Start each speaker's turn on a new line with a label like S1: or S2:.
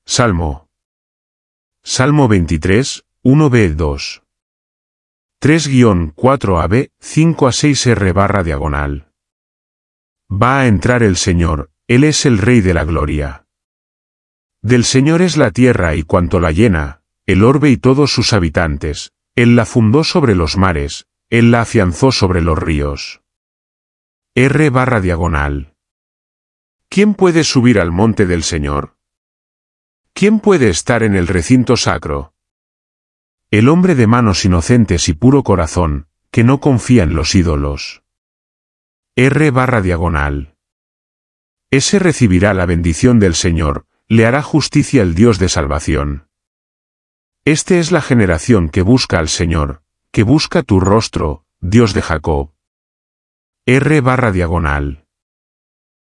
S1: Salmo 23, 1b2. 3-4ab, 5-6r/diagonal. Va a entrar el Señor, Él es el Rey de la gloria. Del Señor es la tierra y cuanto la llena, el orbe y todos sus habitantes. Él la fundó sobre los mares, Él la afianzó sobre los ríos. R/diagonal. ¿Quién puede subir al monte del Señor? ¿Quién puede estar en el recinto sacro? El hombre de manos inocentes y puro corazón, que no confía en los ídolos. R/diagonal. Ese recibirá la bendición del Señor, le hará justicia el Dios de salvación. Este es la generación que busca al Señor, que busca tu rostro, Dios de Jacob. R/diagonal.